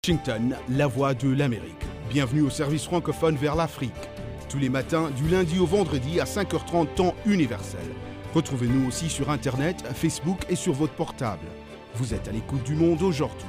Washington, la voix de l'Amérique. Bienvenue au service francophone vers l'Afrique. Tous les matins, du lundi au vendredi à 5h30 temps universel. Retrouvez-nous aussi sur Internet, Facebook et sur votre portable. Vous êtes à l'écoute du Monde aujourd'hui.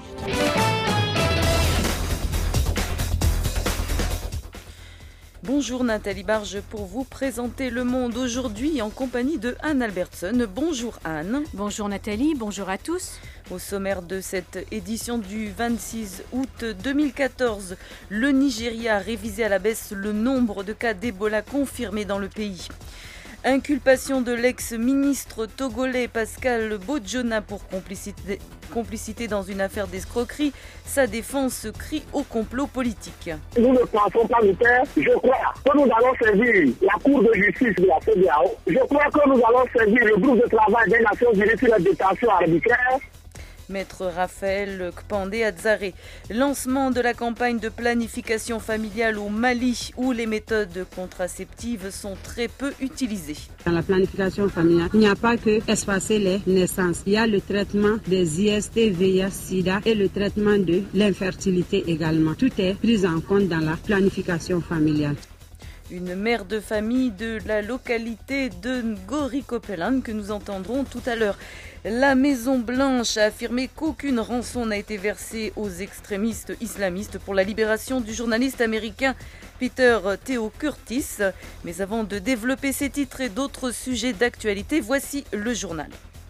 Bonjour Nathalie Barge pour vous présenter Le Monde aujourd'hui en compagnie de Anne Albertson. Bonjour Anne. Bonjour Nathalie, bonjour à tous. Au sommaire de cette édition du 26 août 2014, le Nigeria a révisé à la baisse le nombre de cas d'Ebola confirmés dans le pays. Inculpation de l'ex-ministre togolais Pascal Bojona pour complicité dans une affaire d'escroquerie. Sa défense crie au complot politique. Nous ne pensons pas le faire. Je crois que nous allons saisir la Cour de justice de la CEDEAO. Je crois que nous allons saisir le groupe de travail des Nations Unies sur la détention arbitraire. Maître Raphaël Kpandé Adzaré. Lancement de la campagne de planification familiale au Mali où les méthodes contraceptives sont très peu utilisées. Dans la planification familiale, il n'y a pas que espacer les naissances. Il y a le traitement des IST, VIH, SIDA et le traitement de l'infertilité également. Tout est pris en compte dans la planification familiale. Une mère de famille de la localité de Ngorikopelan que nous entendrons tout à l'heure. La Maison-Blanche a affirmé qu'aucune rançon n'a été versée aux extrémistes islamistes pour la libération du journaliste américain Peter Theo Curtis. Mais avant de développer ces titres et d'autres sujets d'actualité, voici le journal.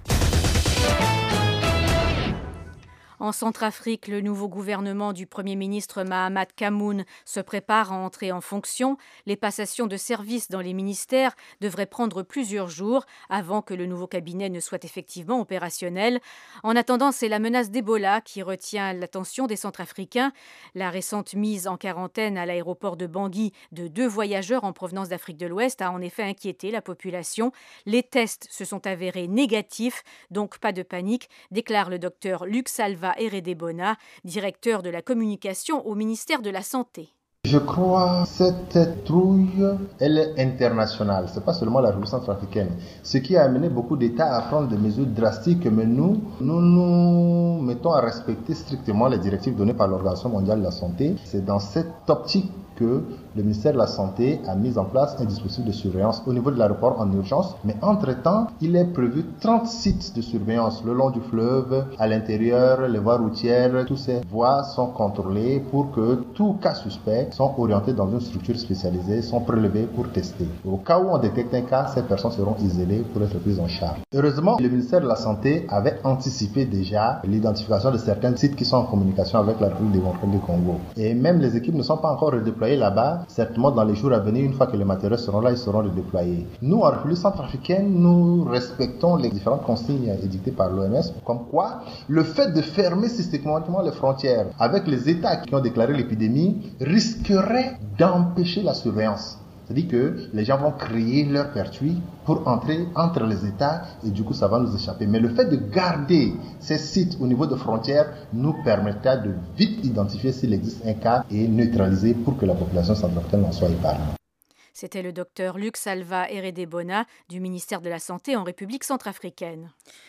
En Centrafrique, le nouveau gouvernement du Premier ministre Mahamat Kamoun se prépare à entrer en fonction. Les passations de services dans les ministères devraient prendre plusieurs jours avant que le nouveau cabinet ne soit effectivement opérationnel. En attendant, c'est la menace d'Ebola qui retient l'attention des Centrafricains. La récente mise en quarantaine à l'aéroport de Bangui de 2 voyageurs en provenance d'Afrique de l'Ouest a en effet inquiété la population. Les tests se sont avérés négatifs, donc pas de panique, déclare le docteur Luc Salva Eredebona, directeur de la communication au ministère de la Santé. Je crois que cette trouille, elle est internationale. Ce n'est pas seulement la République centrafricaine. Ce qui a amené beaucoup d'États à prendre des mesures drastiques, mais nous mettons à respecter strictement les directives données par l'Organisation mondiale de la santé. C'est dans cette optique que le ministère de la Santé a mis en place un dispositif de surveillance au niveau de l'aéroport en urgence. Mais entre-temps, il est prévu 30 sites de surveillance le long du fleuve, à l'intérieur, les voies routières. Toutes ces voies sont contrôlées pour que tout cas suspect sont orientés dans une structure spécialisée, sont prélevés pour tester. Au cas où on détecte un cas, ces personnes seront isolées pour être prises en charge. Heureusement, le ministère de la Santé avait anticipé déjà l'identification de certains sites qui sont en communication avec la République démocratique du Congo. Et même les équipes ne sont pas encore redéployées là-bas. Certainement, dans les jours à venir, une fois que les matériels seront là, ils seront redéployés. Nous, en République centrafricaine, nous respectons les différentes consignes édictées par l'OMS, comme quoi le fait de fermer systématiquement les frontières avec les États qui ont déclaré l'épidémie risquerait d'empêcher la surveillance. C'est-à-dire que les gens vont créer leur pertuis pour entrer entre les États et du coup ça va nous échapper. Mais le fait de garder ces sites au niveau de frontières nous permettra de vite identifier s'il existe un cas et neutraliser pour que la population centrafricaine en soit épargnée. C'était le docteur Luc Salva Eredebona du ministère de la Santé en République centrafricaine.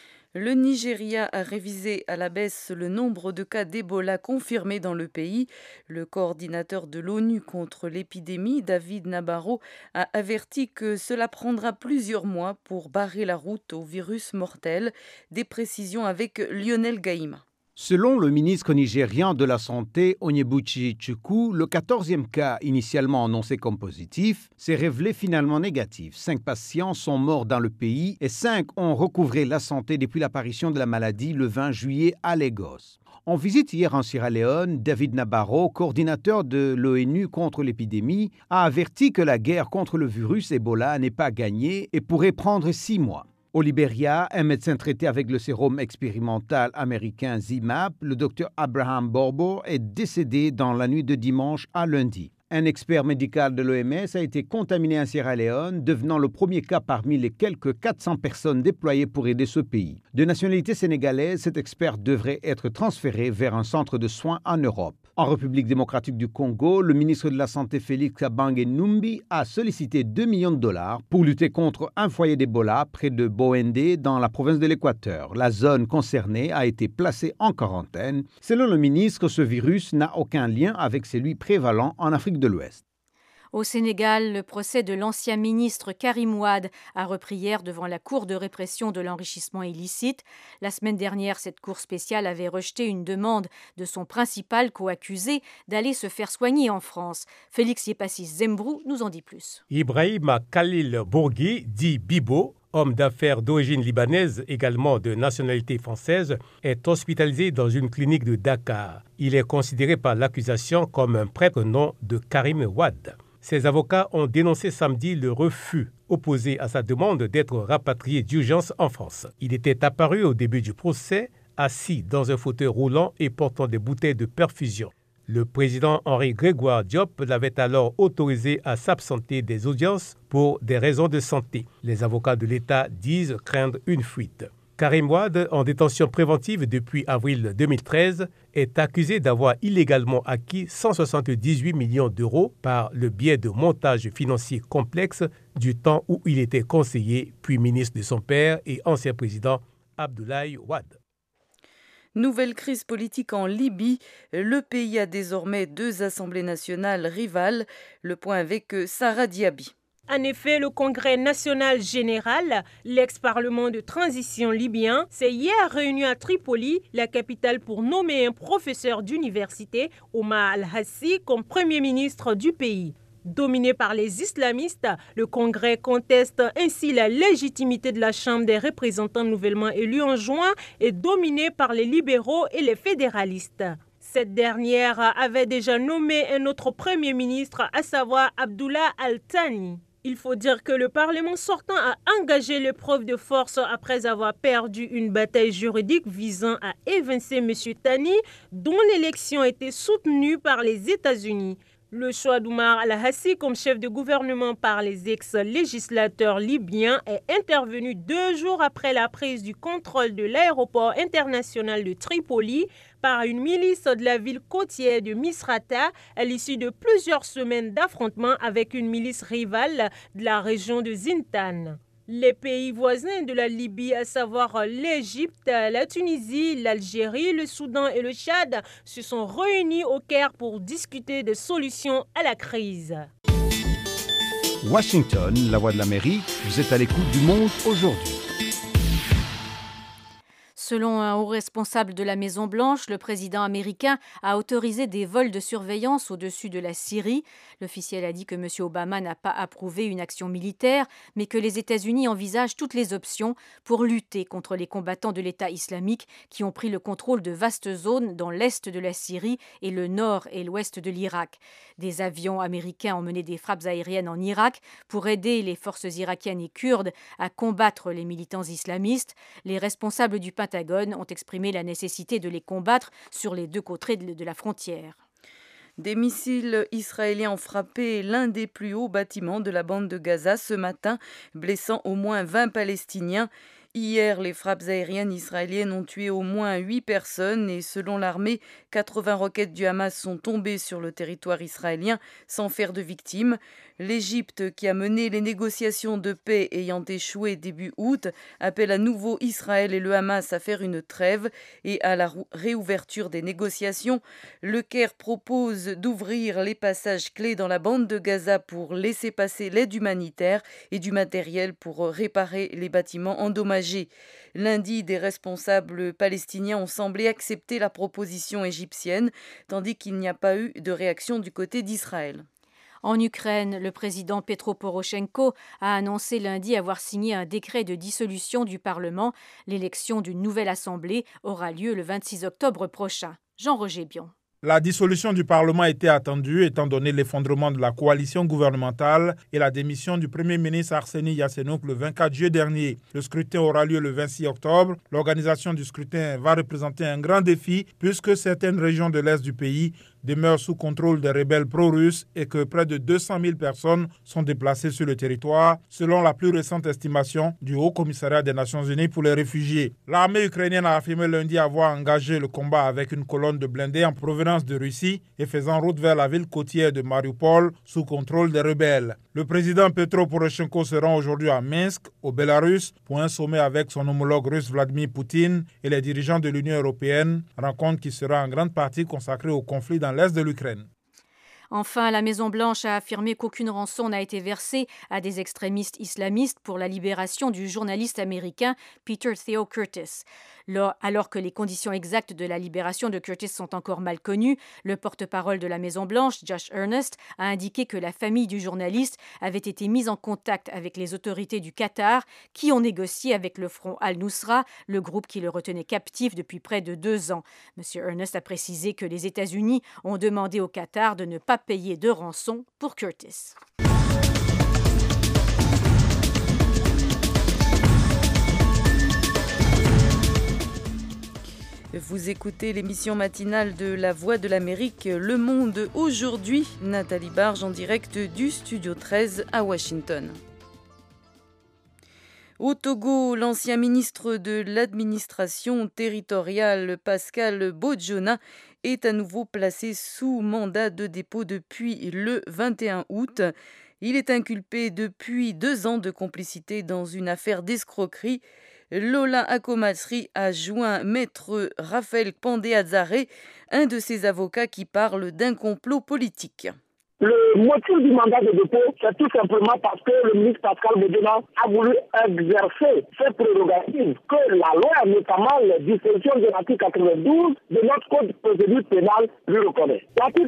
Le Nigeria a révisé à la baisse le nombre de cas d'Ebola confirmés dans le pays. Le coordinateur de l'ONU contre l'épidémie, David Nabarro, a averti que cela prendra plusieurs mois pour barrer la route au virus mortel. Des précisions avec Lionel Gaïma. Selon le ministre nigérian de la Santé, Onyebuchi Chukwu, le 14e cas initialement annoncé comme positif s'est révélé finalement négatif. 5 patients sont morts dans le pays et 5 ont recouvré la santé depuis l'apparition de la maladie le 20 juillet à Lagos. En visite hier en Sierra Leone, David Nabarro, coordinateur de l'ONU contre l'épidémie, a averti que la guerre contre le virus Ebola n'est pas gagnée et pourrait prendre 6 mois. Au Libéria, un médecin traité avec le sérum expérimental américain Zimap, le docteur Abraham Borbo, est décédé dans la nuit de dimanche à lundi. Un expert médical de l'OMS a été contaminé en Sierra Leone, devenant le premier cas parmi les quelques 400 personnes déployées pour aider ce pays. De nationalité sénégalaise, cet expert devrait être transféré vers un centre de soins en Europe. En République démocratique du Congo, le ministre de la Santé Félix Kabange Numbi a sollicité 2 millions de dollars pour lutter contre un foyer d'Ebola près de Boende dans la province de l'Équateur. La zone concernée a été placée en quarantaine. Selon le ministre, ce virus n'a aucun lien avec celui prévalant en Afrique de l'Ouest. Au Sénégal, le procès de l'ancien ministre Karim Wade a repris hier devant la Cour de répression de l'enrichissement illicite. La semaine dernière, cette cour spéciale avait rejeté une demande de son principal co-accusé d'aller se faire soigner en France. Félix Yepassis Zembrou nous en dit plus. Ibrahima Khalil Bourgui, dit Bibo, homme d'affaires d'origine libanaise, également de nationalité française, est hospitalisé dans une clinique de Dakar. Il est considéré par l'accusation comme un prête-nom de Karim Wade. Ses avocats ont dénoncé samedi le refus opposé à sa demande d'être rapatrié d'urgence en France. Il était apparu au début du procès, assis dans un fauteuil roulant et portant des bouteilles de perfusion. Le président Henri Grégoire Diop l'avait alors autorisé à s'absenter des audiences pour des raisons de santé. Les avocats de l'État disent craindre une fuite. Karim Wade, en détention préventive depuis avril 2013, est accusé d'avoir illégalement acquis 178 millions d'euros par le biais de montages financiers complexes du temps où il était conseiller puis ministre de son père et ancien président Abdoulaye Wade. Nouvelle crise politique en Libye. Le pays a désormais 2 assemblées nationales rivales. Le point avec Sarah Diaby. En effet, le Congrès national général, l'ex-parlement de transition libyen, s'est hier réuni à Tripoli, la capitale, pour nommer un professeur d'université, Omar Al-Hassi, comme premier ministre du pays. Dominé par les islamistes, le Congrès conteste ainsi la légitimité de la Chambre des représentants nouvellement élue en juin et dominé par les libéraux et les fédéralistes. Cette dernière avait déjà nommé un autre premier ministre, à savoir Abdullah Al-Thani. Il faut dire que le Parlement sortant a engagé l'épreuve de force après avoir perdu une bataille juridique visant à évincer M. Thani, dont l'élection était soutenue par les États-Unis. Le choix d'Omar Al-Hassi comme chef de gouvernement par les ex-législateurs libyens est intervenu 2 jours après la prise du contrôle de l'aéroport international de Tripoli par une milice de la ville côtière de Misrata à l'issue de plusieurs semaines d'affrontements avec une milice rivale de la région de Zintan. Les pays voisins de la Libye, à savoir l'Égypte, la Tunisie, l'Algérie, le Soudan et le Tchad, se sont réunis au Caire pour discuter de solutions à la crise. Washington, la voix de l'Amérique, vous êtes à l'écoute du Monde aujourd'hui. Selon un haut responsable de la Maison-Blanche, le président américain a autorisé des vols de surveillance au-dessus de la Syrie. L'officiel a dit que M. Obama n'a pas approuvé une action militaire, mais que les États-Unis envisagent toutes les options pour lutter contre les combattants de l'État islamique qui ont pris le contrôle de vastes zones dans l'est de la Syrie et le nord et l'ouest de l'Irak. Des avions américains ont mené des frappes aériennes en Irak pour aider les forces irakiennes et kurdes à combattre les militants islamistes. Les responsables du Pentagone ont exprimé la nécessité de les combattre sur les 2 côtés de la frontière. Des missiles israéliens ont frappé l'un des plus hauts bâtiments de la bande de Gaza ce matin, blessant au moins 20 Palestiniens. Hier, les frappes aériennes israéliennes ont tué au moins 8 personnes et selon l'armée, 80 roquettes du Hamas sont tombées sur le territoire israélien sans faire de victimes. L'Égypte, qui a mené les négociations de paix ayant échoué début août, appelle à nouveau Israël et le Hamas à faire une trêve et à la réouverture des négociations. Le Caire propose d'ouvrir les passages clés dans la bande de Gaza pour laisser passer l'aide humanitaire et du matériel pour réparer les bâtiments endommagés. Lundi, des responsables palestiniens ont semblé accepter la proposition égyptienne, tandis qu'il n'y a pas eu de réaction du côté d'Israël. En Ukraine, le président Petro Poroshenko a annoncé lundi avoir signé un décret de dissolution du Parlement. L'élection d'une nouvelle assemblée aura lieu le 26 octobre prochain. Jean-Roger Bion. La dissolution du Parlement était attendue étant donné l'effondrement de la coalition gouvernementale et la démission du Premier ministre Arseniy Yatsenyuk le 24 juillet dernier. Le scrutin aura lieu le 26 octobre. L'organisation du scrutin va représenter un grand défi puisque certaines régions de l'Est du pays demeure sous contrôle des rebelles pro-russes et que près de 200 000 personnes sont déplacées sur le territoire, selon la plus récente estimation du Haut Commissariat des Nations Unies pour les réfugiés. L'armée ukrainienne a affirmé lundi avoir engagé le combat avec une colonne de blindés en provenance de Russie et faisant route vers la ville côtière de Mariupol sous contrôle des rebelles. Le président Petro Poroshenko se rend aujourd'hui à Minsk, au Bélarus, pour un sommet avec son homologue russe Vladimir Poutine et les dirigeants de l'Union européenne, rencontre qui sera en grande partie consacrée au conflit dans l'est de l'Ukraine. Enfin, la Maison-Blanche a affirmé qu'aucune rançon n'a été versée à des extrémistes islamistes pour la libération du journaliste américain Peter Theo Curtis. Alors que les conditions exactes de la libération de Curtis sont encore mal connues, le porte-parole de la Maison-Blanche, Josh Earnest, a indiqué que la famille du journaliste avait été mise en contact avec les autorités du Qatar qui ont négocié avec le Front Al-Nusra, le groupe qui le retenait captif depuis près de 2 ans. M. Earnest a précisé que les États-Unis ont demandé au Qatar de ne pas payer de rançon pour Curtis. Vous écoutez l'émission matinale de La Voix de l'Amérique, Le Monde aujourd'hui. Nathalie Barge en direct du Studio 13 à Washington. Au Togo, l'ancien ministre de l'administration territoriale Pascal Bojona est à nouveau placé sous mandat de dépôt depuis le 21 août. Il est inculpé depuis 2 ans de complicité dans une affaire d'escroquerie. Lola Akomasri a joint maître Raphaël Pandé-Azaré, un de ses avocats qui parle d'un complot politique. Le motif du mandat de dépôt, c'est tout simplement parce que le ministre Pascal Bojona a voulu exercer ses prérogatives que la loi, notamment les dispositions de l'article 92 de notre code de procédure pénale, lui reconnaît. L'article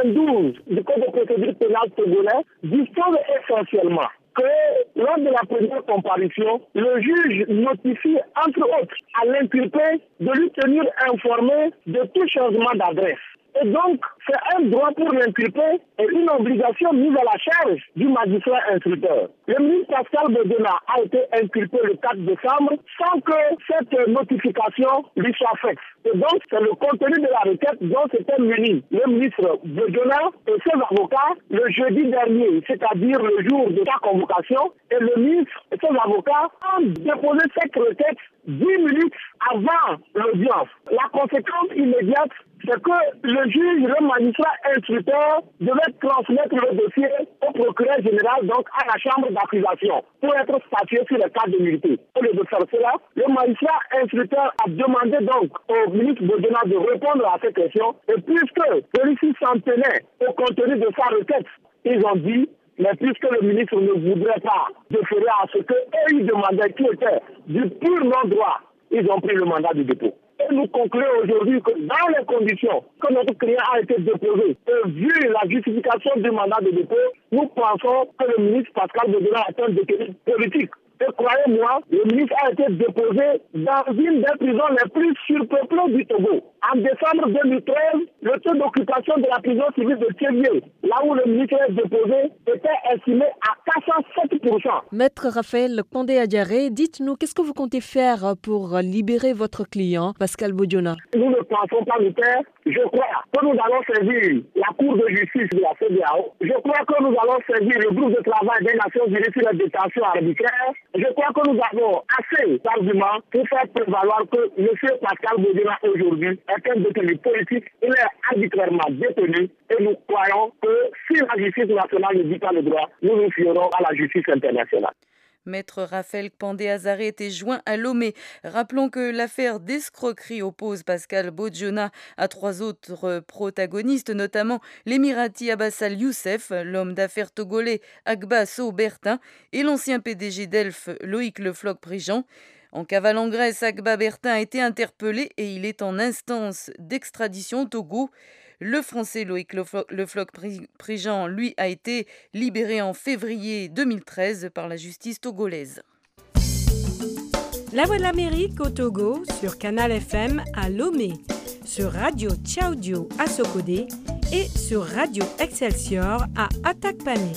92 du code de procédure pénale togolais dispose essentiellement que lors de la première comparution, le juge notifie entre autres à l'inculpé de lui tenir informé de tout changement d'adresse. Et donc, c'est un droit pour l'inculpé et une obligation mise à la charge du magistrat instructeur. Le ministre Pascal Bojona a été inculpé le 4 décembre sans que cette notification lui soit faite. Et donc, c'est le contenu de la requête dont s'était muni le ministre Bojona et ses avocats le jeudi dernier, c'est-à-dire le jour de sa convocation. Et le ministre et ses avocats ont déposé cette requête 10 minutes avant l'audience. La conséquence immédiate, c'est que le juge, le magistrat instructeur devait transmettre le dossier au procureur général, donc à la chambre d'accusation, pour être statué sur le cas de nullité. Au lieu de faire cela, le magistrat instructeur a demandé donc au ministre Bojona de répondre à ces questions. Et puisque celui-ci s'en tenait au contenu de sa requête, ils ont dit, mais puisque le ministre ne voudrait pas déférer à ce qu'eux ils demandaient qui était du pur non-droit, ils ont pris le mandat de dépôt. Et nous concluons aujourd'hui que dans les conditions que notre client a été déposé, et vu la justification du mandat de dépôt, nous pensons que le ministre Pascal Bojona est un détenu politique. Et croyez-moi, le ministre a été déposé dans une des prisons les plus surpeuplées du Togo. En décembre 2013, le taux d'occupation de la prison civile de Thiévié, là où le ministre est déposé, était estimé à 407%. Maître Raphaël Pandé-Azaré, dites-nous, qu'est-ce que vous comptez faire pour libérer votre client, Pascal Bojona? Nous ne pensons pas le faire. Je crois que nous allons saisir la Cour de justice de la CEDEAO. Je crois que nous allons saisir le groupe de travail des Nations Unies sur la détention arbitraire. Je crois que nous avons assez d'arguments pour faire prévaloir que M. Pascal Bojona aujourd'hui est un détenu politique. Il est arbitrairement détenu et nous croyons que si la justice nationale ne dit pas le droit, nous nous fierons à la justice internationale. Maître Raphaël Pandé-Azaré était joint à Lomé. Rappelons que l'affaire d'escroquerie oppose Pascal Bojona à 3 autres protagonistes, notamment l'émirati Abassal Youssef, l'homme d'affaires togolais Agba Sow Bertin et l'ancien PDG d'Elf Loïc Le Floch-Prigent. En cavale en Grèce, Agba Bertin a été interpellé et il est en instance d'extradition au Togo. Le Français Loïc Le Floch-Prigent, lui, a été libéré en février 2013 par la justice togolaise. La Voix de l'Amérique au Togo sur Canal FM à Lomé, sur Radio Tchao-Dio à Sokodé et sur Radio Excelsior à Atakpané.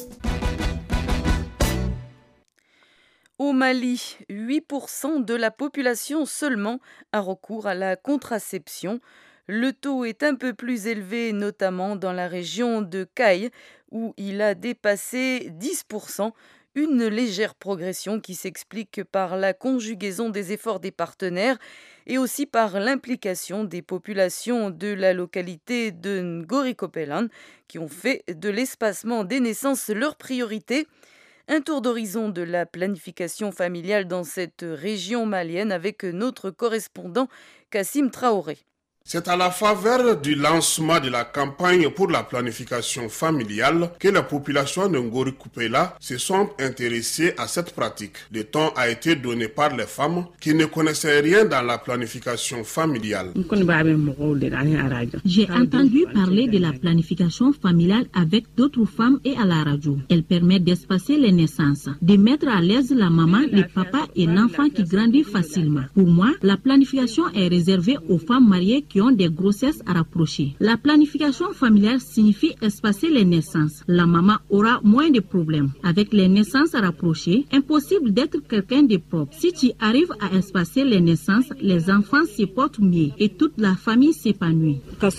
Au Mali, 8% de la population seulement a recours à la contraception. Le taux est un peu plus élevé, notamment dans la région de Caille, où il a dépassé 10%, une légère progression qui s'explique par la conjugaison des efforts des partenaires et aussi par l'implication des populations de la localité de Ngorikopelan qui ont fait de l'espacement des naissances leur priorité. Un tour d'horizon de la planification familiale dans cette région malienne avec notre correspondant Kassim Traoré. C'est à la faveur du lancement de la campagne pour la planification familiale que les populations de Ngorikopela se sont intéressées à cette pratique. Le temps a été donné par les femmes qui ne connaissaient rien dans la planification familiale. J'ai entendu parler de la planification familiale avec d'autres femmes et à la radio. Elle permet d'espacer les naissances, de mettre à l'aise la maman, le papa et l'enfant qui grandit facilement. Pour moi, la planification est réservée aux femmes mariées qui ont des grossesses à rapprocher. La planification familiale signifie espacer les naissances. La maman aura moins de problèmes. Avec les naissances à rapprocher, impossible d'être quelqu'un de propre. Si tu arrives à espacer les naissances, les enfants se portent mieux et toute la famille s'épanouit.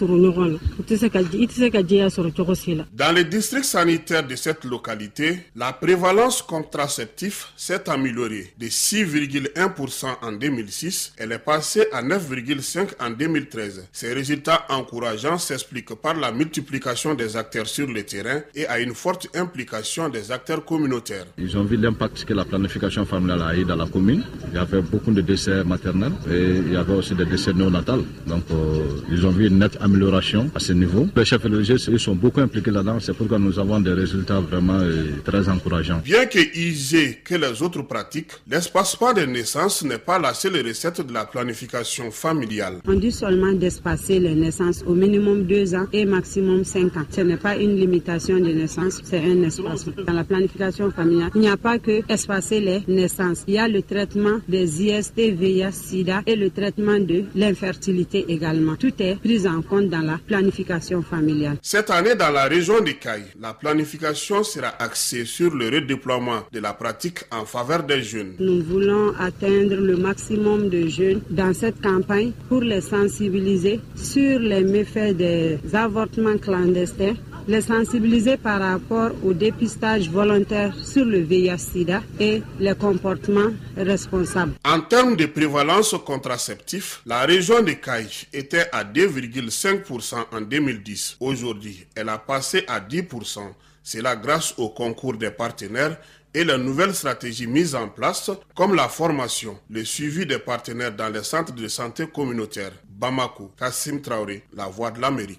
Dans les districts sanitaires de cette localité, la prévalence contraceptive s'est améliorée de 6,1% en 2006. Elle est passée à 9,5% en 2013. Ces résultats encourageants s'expliquent par la multiplication des acteurs sur le terrain et à une forte implication des acteurs communautaires. Ils ont vu l'impact que la planification familiale a eu dans la commune. Il y avait beaucoup de décès maternels et il y avait aussi des décès néonatals. Donc ils ont vu une nette amélioration à ce niveau. Les chefs religieux ils sont beaucoup impliqués là-dedans. C'est pourquoi nous avons des résultats vraiment très encourageants. Bien que usé que les autres pratiques, l'espacement des naissances n'est pas la seule recette de la planification familiale. On dit seulement d'espacer les naissances au minimum 2 ans et maximum 5 ans. Ce n'est pas une limitation de naissance, c'est un espacement. Dans la planification familiale, il n'y a pas que espacer les naissances. Il y a le traitement des IST, VIH, SIDA et le traitement de l'infertilité également. Tout est pris en compte dans la planification familiale. Cette année, dans la région de Caille, la planification sera axée sur le redéploiement de la pratique en faveur des jeunes. Nous voulons atteindre le maximum de jeunes dans cette campagne pour les sensibiliser sur les méfaits des avortements clandestins, les sensibiliser par rapport au dépistage volontaire sur le VIH-Sida et les comportements responsables. En termes de prévalence contraceptive, la région de Caille était à 2,5% en 2010. Aujourd'hui, elle a passé à 10%. C'est là grâce au concours des partenaires et les nouvelles stratégies mises en place, comme la formation, le suivi des partenaires dans les centres de santé communautaires. Bamako, Kassim Traoré, la voix de l'Amérique.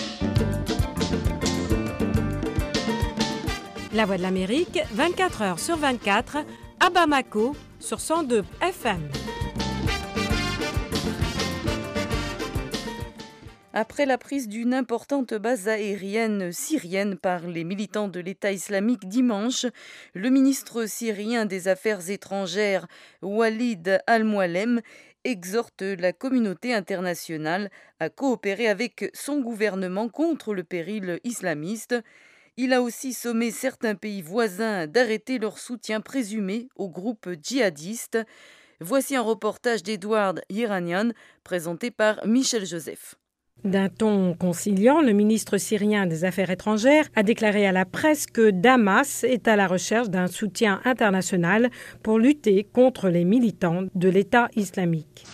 La voix de l'Amérique, 24 heures sur 24, à Bamako, sur 102 FM. Après la prise d'une importante base aérienne syrienne par les militants de l'État islamique dimanche, le ministre syrien des Affaires étrangères, Walid al-Mualem, exhorte la communauté internationale à coopérer avec son gouvernement contre le péril islamiste. Il a aussi sommé certains pays voisins d'arrêter leur soutien présumé aux groupes djihadistes. Voici un reportage d'Edouard Yeranian présenté par Michel Joseph. D'un ton conciliant, le ministre syrien des Affaires étrangères a déclaré à la presse que Damas est à la recherche d'un soutien international pour lutter contre les militants de l'État islamique.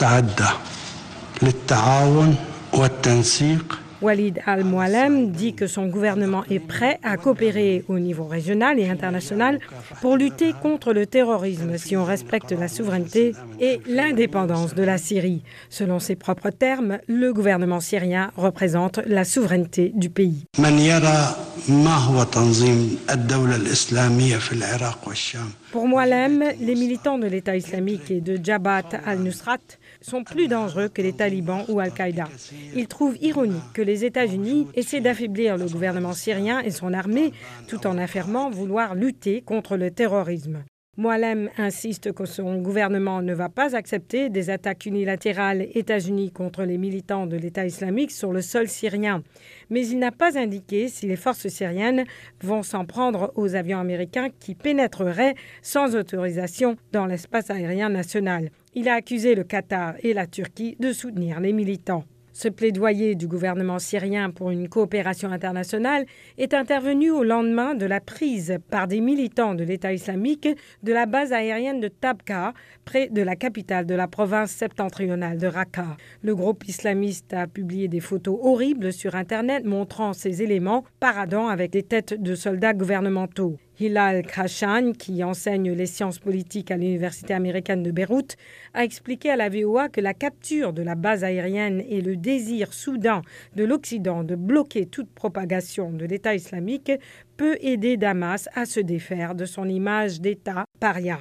Walid al-Mualem dit que son gouvernement est prêt à coopérer au niveau régional et international pour lutter contre le terrorisme si on respecte la souveraineté et l'indépendance de la Syrie. Selon ses propres termes, le gouvernement syrien représente la souveraineté du pays. Pour Mualem, les militants de l'État islamique et de Jabhat al-Nusrat sont plus dangereux que les talibans ou Al-Qaïda. Il trouve ironique que les États-Unis essaient d'affaiblir le gouvernement syrien et son armée tout en affirmant vouloir lutter contre le terrorisme. Mualem insiste que son gouvernement ne va pas accepter des attaques unilatérales États-Unis contre les militants de l'État islamique sur le sol syrien. Mais il n'a pas indiqué si les forces syriennes vont s'en prendre aux avions américains qui pénétreraient sans autorisation dans l'espace aérien national. Il a accusé le Qatar et la Turquie de soutenir les militants. Ce plaidoyer du gouvernement syrien pour une coopération internationale est intervenu au lendemain de la prise par des militants de l'État islamique de la base aérienne de Tabqa, près de la capitale de la province septentrionale de Raqqa. Le groupe islamiste a publié des photos horribles sur Internet montrant ces éléments paradant avec des têtes de soldats gouvernementaux. Hilal Khashan, qui enseigne les sciences politiques à l'université américaine de Beyrouth, a expliqué à la VOA que la capture de la base aérienne et le désir soudain de l'Occident de bloquer toute propagation de l'État islamique peut aider Damas à se défaire de son image d'État paria.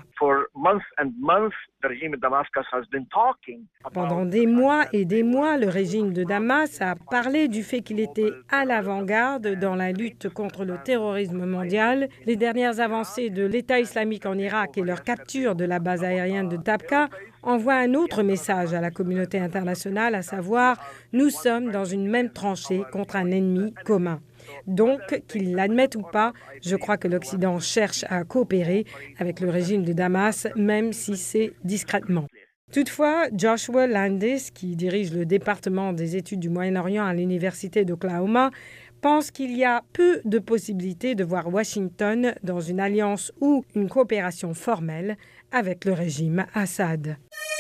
Pendant des mois et des mois, le régime de Damas a parlé du fait qu'il était à l'avant-garde dans la lutte contre le terrorisme mondial. Les dernières avancées de l'État islamique en Irak et leur capture de la base aérienne de Tabqa envoient un autre message à la communauté internationale, à savoir « nous sommes dans une même tranchée contre un ennemi commun ». Donc, qu'ils l'admettent ou pas, je crois que l'Occident cherche à coopérer avec le régime de Damas, même si c'est discrètement. Toutefois, Joshua Landis, qui dirige le département des études du Moyen-Orient à l'université d'Oklahoma, pense qu'il y a peu de possibilités de voir Washington dans une alliance ou une coopération formelle avec le régime Assad.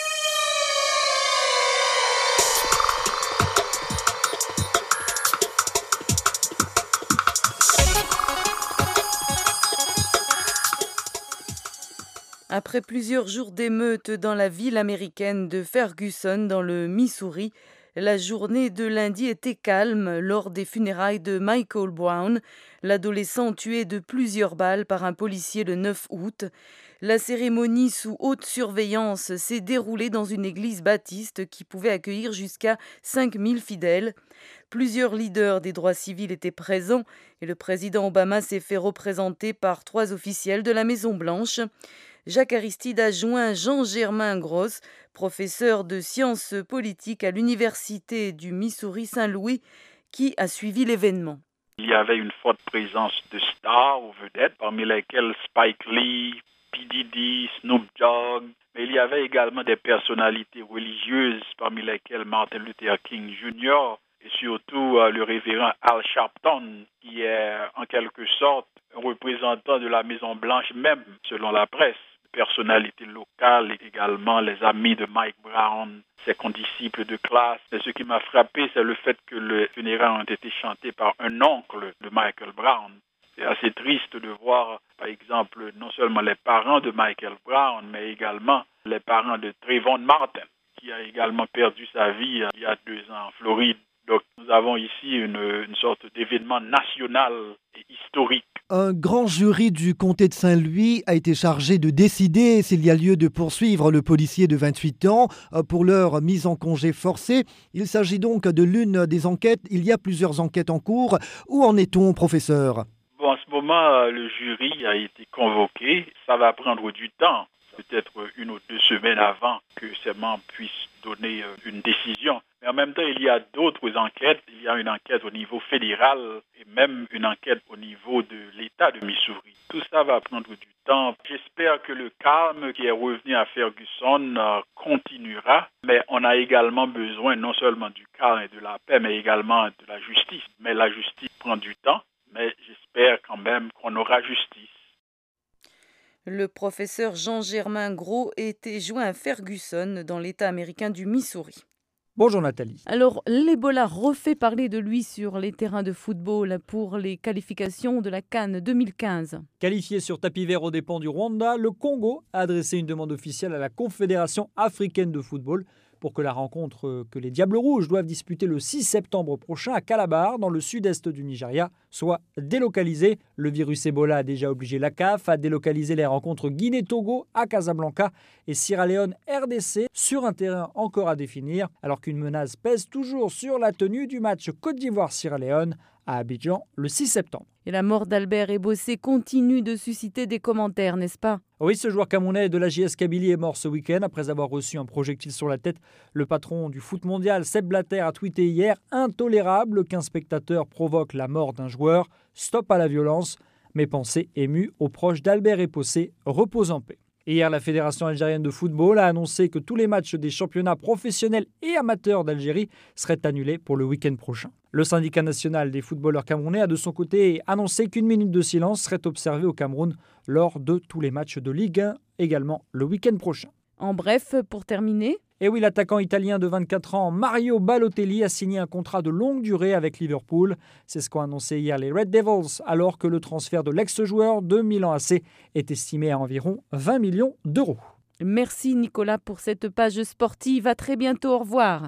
Après plusieurs jours d'émeutes dans la ville américaine de Ferguson, dans le Missouri, la journée de lundi était calme lors des funérailles de Michael Brown, l'adolescent tué de plusieurs balles par un policier le 9 août. La cérémonie sous haute surveillance s'est déroulée dans une église baptiste qui pouvait accueillir jusqu'à 5000 fidèles. Plusieurs leaders des droits civils étaient présents et le président Obama s'est fait représenter par 3 officiels de la Maison-Blanche. Jacques Aristide a joint Jean-Germain Gross, professeur de sciences politiques à l'université du Missouri Saint-Louis, qui a suivi l'événement. Il y avait une forte présence de stars ou vedettes, parmi lesquelles Spike Lee, P. Diddy, Snoop Dogg, mais il y avait également des personnalités religieuses, parmi lesquelles Martin Luther King Jr., et surtout le révérend Al Sharpton, qui est en quelque sorte un représentant de la Maison-Blanche même, selon la presse. Personnalités locales et également les amis de Mike Brown, ses condisciples de classe. Et ce qui m'a frappé, c'est le fait que les funérailles ont été chantées par un oncle de Michael Brown. C'est assez triste de voir, par exemple, non seulement les parents de Michael Brown, mais également les parents de Trayvon Martin, qui a également perdu sa vie il y a 2 ans en Floride. Donc nous avons ici une sorte d'événement national et historique. Un grand jury du comté de Saint-Louis a été chargé de décider s'il y a lieu de poursuivre le policier de 28 ans pour leur mise en congé forcée. Il s'agit donc de l'une des enquêtes. Il y a plusieurs enquêtes en cours. Où en est-on, professeur ? En ce moment, le jury a été convoqué. Ça va prendre du temps, peut-être 1 ou 2 semaines avant que ces membres puissent donner une décision. Mais en même temps, il y a d'autres enquêtes. Il y a une enquête au niveau fédéral et même une enquête au niveau de l'État de Missouri. Tout ça va prendre du temps. J'espère que le calme qui est revenu à Ferguson continuera. Mais on a également besoin non seulement du calme et de la paix, mais également de la justice. Mais la justice prend du temps. Mais j'espère quand même qu'on aura justice. Le professeur Jean-Germain Gros était joint à Ferguson dans l'État américain du Missouri. Bonjour Nathalie. Alors, l'Ebola refait parler de lui sur les terrains de football pour les qualifications de la CAN 2015. Qualifié sur tapis vert aux dépens du Rwanda, le Congo a adressé une demande officielle à la Confédération africaine de football pour que la rencontre que les Diables Rouges doivent disputer le 6 septembre prochain à Calabar, dans le sud-est du Nigeria, soit délocalisée. Le virus Ebola a déjà obligé la CAF à délocaliser les rencontres Guinée-Togo à Casablanca et Sierra Leone-RDC sur un terrain encore à définir, alors qu'une menace pèse toujours sur la tenue du match Côte d'Ivoire-Sierra Leone à Abidjan le 6 septembre. Et la mort d'Albert Ebossé continue de susciter des commentaires, n'est-ce pas ? Oui, ce joueur camerounais de la JS Kabylie est mort ce week-end après avoir reçu un projectile sur la tête. Le patron du foot mondial, Sepp Blatter, a tweeté hier « Intolérable qu'un spectateur provoque la mort d'un joueur. Stop à la violence. Mes pensées émues aux proches d'Albert Ebossé. Repose en paix ». Hier, la Fédération algérienne de football a annoncé que tous les matchs des championnats professionnels et amateurs d'Algérie seraient annulés pour le week-end prochain. Le syndicat national des footballeurs camerounais a de son côté annoncé qu'une minute de silence serait observée au Cameroun lors de tous les matchs de Ligue 1, également le week-end prochain. En bref, pour terminer... Et oui, l'attaquant italien de 24 ans, Mario Balotelli, a signé un contrat de longue durée avec Liverpool. C'est ce qu'ont annoncé hier les Red Devils, alors que le transfert de l'ex-joueur de Milan AC est estimé à environ 20 millions d'euros. Merci Nicolas pour cette page sportive. À très bientôt, au revoir.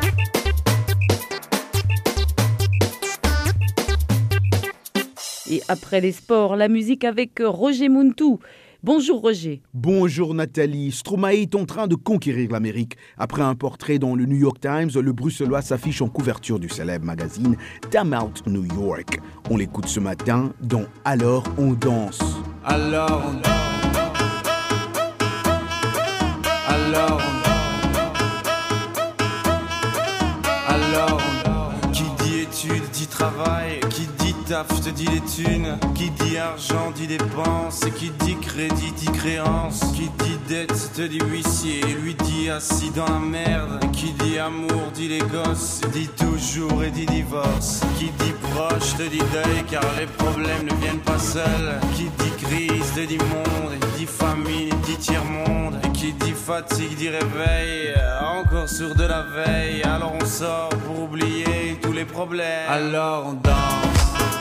Et après les sports, la musique avec Roger Muntu. Bonjour Roger. Bonjour Nathalie. Stromae est en train de conquérir l'Amérique. Après un portrait dans le New York Times, le Bruxellois s'affiche en couverture du célèbre magazine Time Out New York. On l'écoute ce matin dans Alors on danse. Alors on danse. Alors on danse. Alors on danse. Qui dit études dit travail. Qui dit taf te dit les thunes. Qui dit argent dit dépenses. Et qui dit crédit dit créance. Qui dit dette te dit huissier. Lui dit assis dans la merde. Et qui dit amour dit les gosses. Dit toujours et dit divorce. Qui dit proche te dit deuil car les problèmes ne viennent pas seuls. Qui dit crise te dit monde. Et dit famine dit tiers-monde. Et qui dit fatigue dit réveil. Encore sur de la veille. Alors on sort pour oublier tous les problèmes. Alors on danse.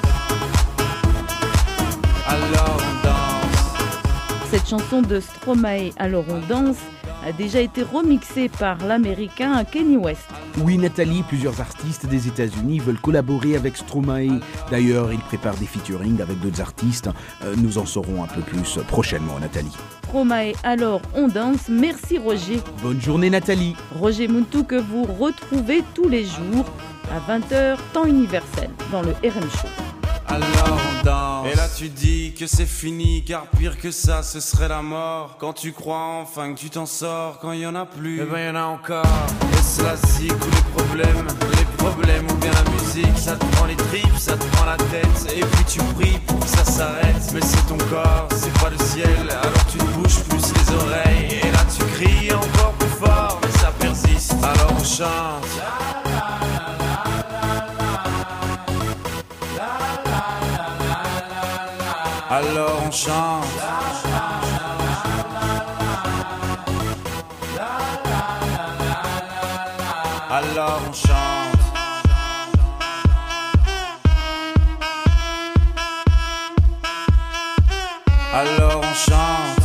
Alors on danse. Cette chanson de Stromae, Alors on danse, a déjà été remixée par l'américain Kanye West. Oui Nathalie, plusieurs artistes des États-Unis veulent collaborer avec Stromae. D'ailleurs, il prépare des featuring avec d'autres artistes. Nous en saurons un peu plus prochainement Nathalie. Stromae, Alors on danse. Merci Roger. Bonne journée Nathalie. Roger Muntu que vous retrouvez tous les jours à 20h, temps universel, dans le RM Show. Alors on danse. Et là tu dis que c'est fini, car pire que ça ce serait la mort. Quand tu crois enfin que tu t'en sors, quand il y en a plus, eh ben y en a encore. Et cela zig ou les problèmes ou bien la musique. Ça te prend les tripes, ça te prend la tête. Et puis tu pries pour que ça s'arrête. Mais c'est ton corps, c'est pas le ciel. Alors tu te bouges plus les oreilles. Et là tu cries encore plus fort, mais ça persiste. Alors on chante. Alors on chante. Alors on chante. Alors on chante.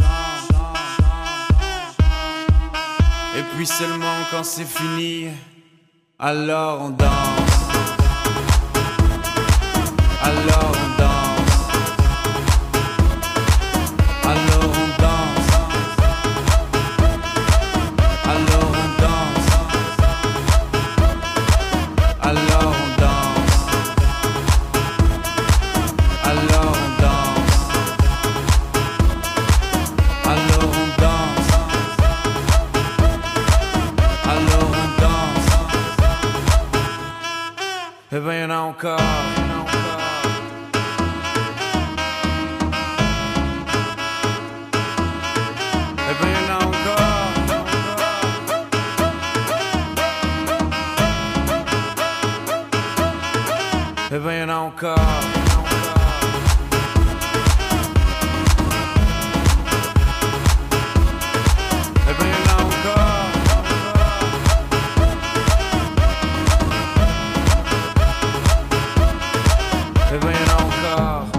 Et puis seulement quand c'est fini, alors on danse. Alors on danse. Alors on danse. Alors on danse. Alors on danse. Alors on danse. Alors on danse. Alors on danse. Eh ben y'en a encore. Eh ben y'en a encore. Eh ben y'en a encore. Eh ben y'en a encore.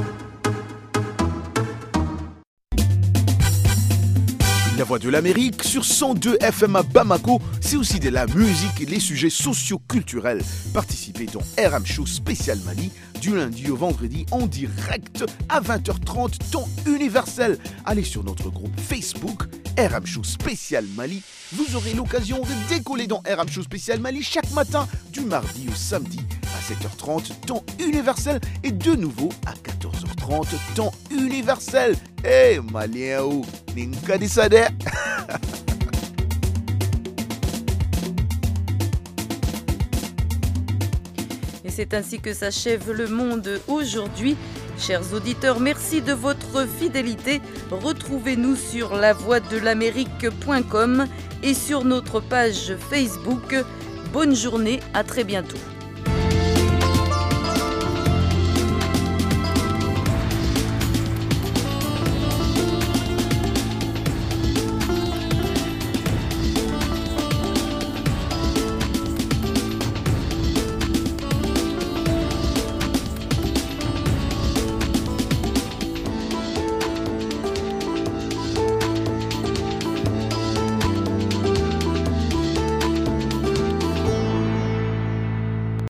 La Voix de l'Amérique sur 102 FM à Bamako, c'est aussi de la musique et les sujets socio-culturels. Participez dans RM Show spécial Mali du lundi au vendredi en direct à 20h30 temps universel. Allez sur notre groupe Facebook RM Show spécial Mali. Vous aurez l'occasion de décoller dans RM Show spécial Mali chaque matin du mardi au samedi à 7h30 temps universel et de nouveau à 14h30 temps universel. Hey Malien ou Ninka Disade. Et c'est ainsi que s'achève le monde aujourd'hui. Chers auditeurs, merci de votre fidélité. Retrouvez-nous sur lavoixdelamérique.com et sur notre page Facebook. Bonne journée, à très bientôt.